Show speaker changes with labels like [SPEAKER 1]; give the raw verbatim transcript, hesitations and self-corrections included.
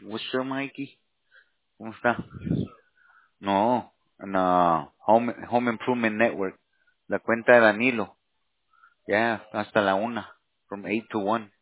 [SPEAKER 1] What's up, Mikey? ¿Cómo está? No, en uh, Home, Home Improvement Network. La cuenta de Danilo. Ya, hasta la una. From eight to one.